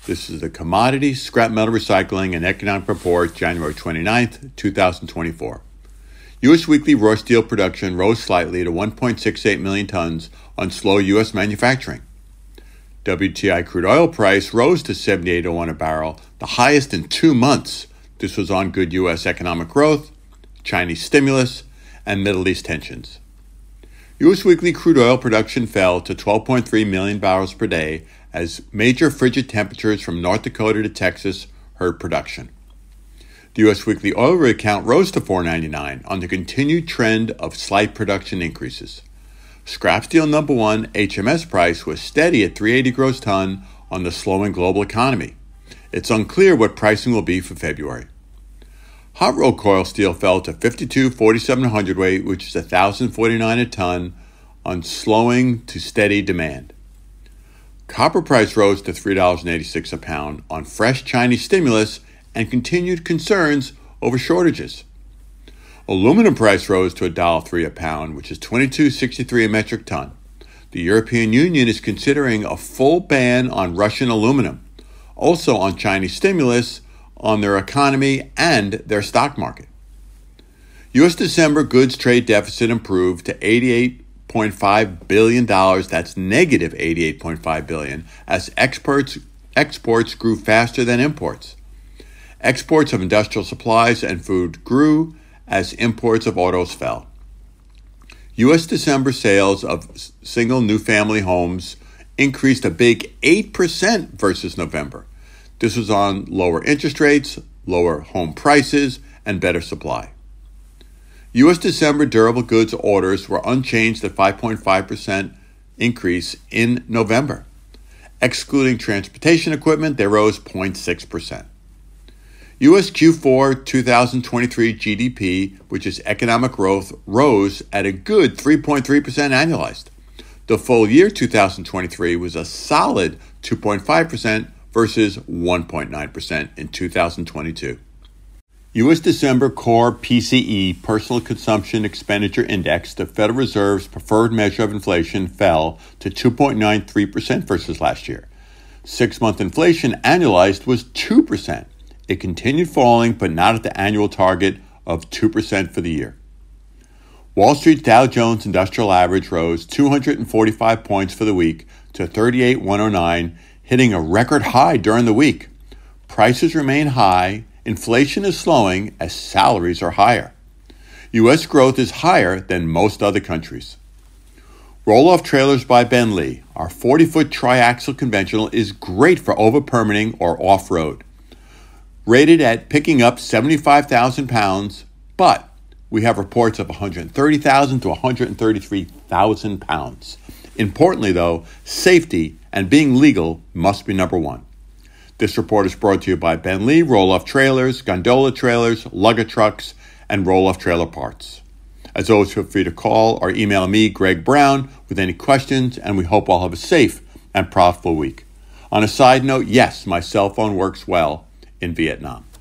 This is the Commodity, Scrap Metal Recycling, and Economic Report, January 29th, 2024. U.S. weekly raw steel production rose slightly to 1.68 million tons on slow U.S. manufacturing. WTI crude oil price rose to $78.01 a barrel, the highest in 2 months. This was on good U.S. economic growth, Chinese stimulus, and Middle East tensions. U.S. weekly crude oil production fell to 12.3 million barrels per day as major frigid temperatures from North Dakota to Texas hurt production. The U.S. weekly oil rig count rose to 499 on the continued trend of slight production increases. Scrap steel number one HMS price was steady at $380 gross ton on the slowing global economy. It's unclear what pricing will be for February. Hot rolled coil steel fell to 52.47 hundredweight, which is $1,049 a ton, on slowing to steady demand. Copper price rose to $3.86 a pound on fresh Chinese stimulus and continued concerns over shortages. Aluminum price rose to $1.03 a pound, which is $22.63 a metric ton. The European Union is considering a full ban on Russian aluminum, also on Chinese stimulus, on their economy and their stock market. U.S. December goods trade deficit improved to $88.5 billion. That's negative $88.5 billion, as exports grew faster than imports. Exports of industrial supplies and food grew as imports of autos fell. U.S. December sales of single new family homes increased a big 8% versus November. This was on lower interest rates, lower home prices, and better supply. U.S. December durable goods orders were unchanged at 5.5% increase in November. Excluding transportation equipment, they rose 0.6%. U.S. Q4 2023 GDP, which is economic growth, rose at a good 3.3% annualized. The full year 2023 was a solid 2.5% versus 1.9% in 2022. U.S. December core PCE, Personal Consumption Expenditure Index, the Federal Reserve's preferred measure of inflation, fell to 2.93% versus last year. 6-month inflation annualized was 2%. It continued falling, but not at the annual target of 2% for the year. Wall Street's Dow Jones Industrial Average rose 245 points for the week to 38,109, hitting a record high during the week. Prices remain high, inflation is slowing as salaries are higher. U.S. growth is higher than most other countries. Roll-off trailers by Ben Lee. Our 40-foot triaxle conventional is great for over-permitting or off-road. Rated at picking up 75,000 pounds, but we have reports of 130,000 to 133,000 pounds. Importantly, though, safety and being legal must be number one. This report is brought to you by Ben Lee, roll-off trailers, gondola trailers, lugger trucks, and roll-off trailer parts. As always, feel free to call or email me, Greg Brown, with any questions, and we hope all have a safe and profitable week. On a side note, yes, my cell phone works well in Vietnam.